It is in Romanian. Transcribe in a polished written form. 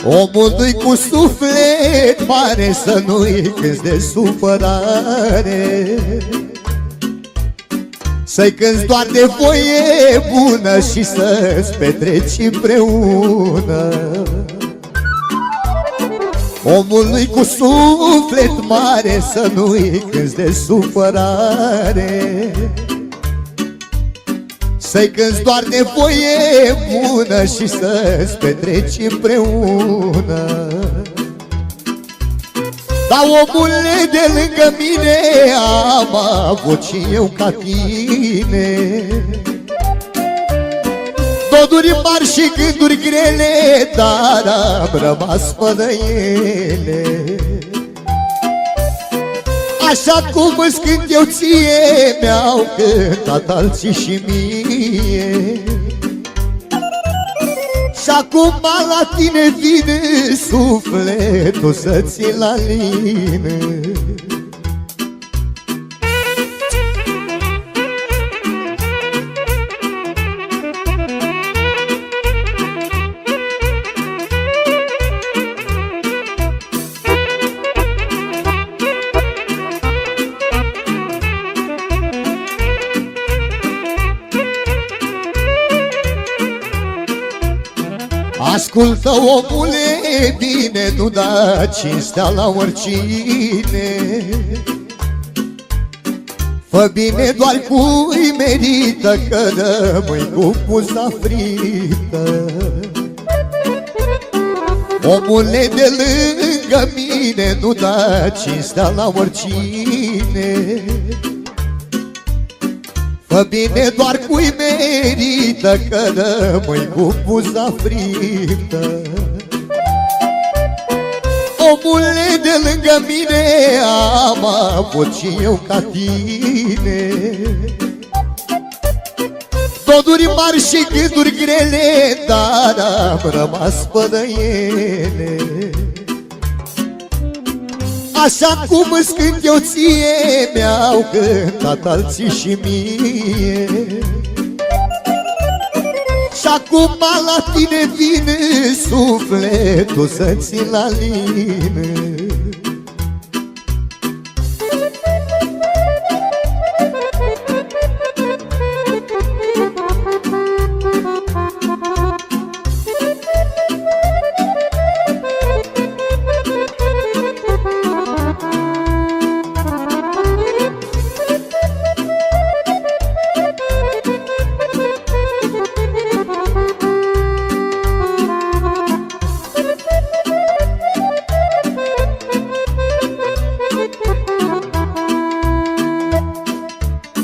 Omul-i cu suflet mare, să nu-i cânti de supărare, să-i cânti doar de voie bună și să-ți petreci împreună. Omul-i cu suflet mare, să nu-i cânti de supărare, să-i cânti doar de voie bună și să-ți petreci împreună. Dar omule, de lângă mine am avut și eu ca tine doduri mari și gânduri grele, dar am rămas fără ele. Așa cum îți cânt eu ție, mi-au cântat alții și mie. Și acum la tine vine sufletul să ți-l aline. Ascultă, omule, bine, nu da cinstea la oricine. Fă bine doar cui merită, că rămâi cu buza frită. Omule, de lângă mine, nu da cinstea la oricine. Fă bine doar cui merită, că rămâi cu buza frită. Omule, de lângă mine am avut și eu ca tine doduri mari și gânduri grele, dar am rămas fără ele. Așa cum îți cânt eu ție, mi-au cântat alții și mie. Și acum la tine vine sufletul să ți-l aline.